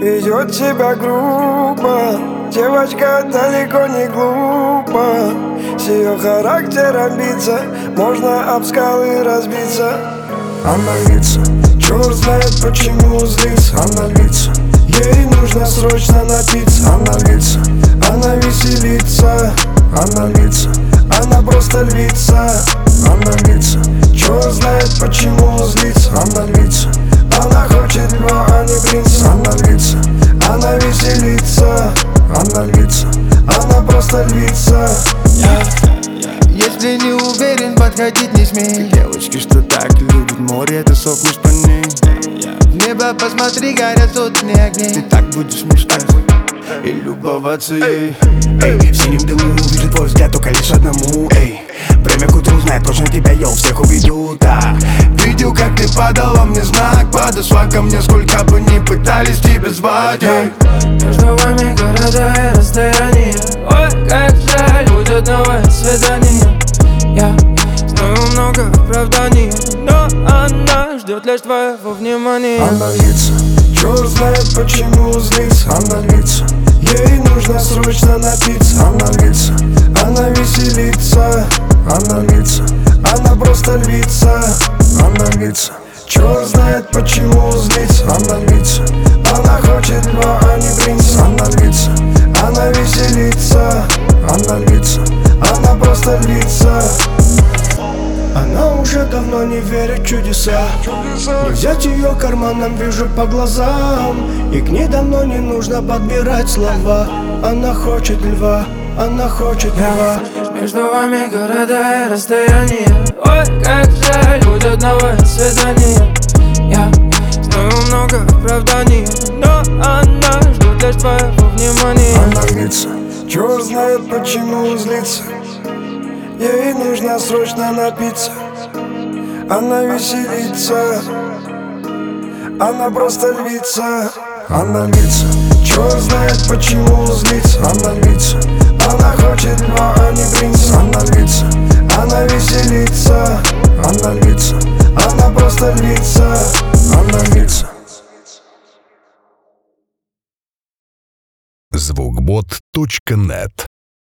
ведет себя грубо. Девочка далеко не глупа, с ее характером биться можно об скалы разбиться. Она льется, черт знает почему злится. Она льется, ей нужно срочно напиться. Она льется, она веселится. Она льется, она просто львица. Она льется, черт знает почему злится. Она льется, она хочет льва, а не принца. Она льется, она веселится. Она льется, она просто львица. Если не уверен, подходить не смей. Девочки, что так любят море, ты сохнешь по ней. В небо посмотри, горят сотни огней. Ты так будешь мечтать и любоваться ей. Эй, в синем дыму увижу твой взгляд только лишь одному. Эй, время к утру знает, точно тебя я у всех уведу. Да, видел, как ты подала мне знак, подошла ко мне, сколько бы ни пытались тебя звать. Эй, между вами города и расстояние. Ой, как жаль, будет новое свидание. Я знаю много оправданий, но она ждет лишь твоего внимания. Она льется, черт знает почему злится. Она льется, ей нужно срочно напиться. Она льется, она веселится. Она льется, она просто львица. Она льется, черт знает почему злится. Она льется, она хочет льва, а не принца. Она льется, она веселится. Она льется, она просто львица. Она уже давно не верит в чудеса. Не взять ее карманом, вижу по глазам. И к ней давно не нужно подбирать слова. Она хочет льва, она хочет льва. Между вами города и расстояние. Ой, как жаль, будет новое свидание. Я знаю много оправданий, но она ждет лишь твоего внимания. Она льется, черт знает почему злится. Ей нужно срочно напиться. Она веселится. Она просто львица. Она льется, черт знает почему злится. Она льется, она хочет льва, а не принца. Она льется, она веселится. Она льется, она просто львица. Она льется. Звукбот.нет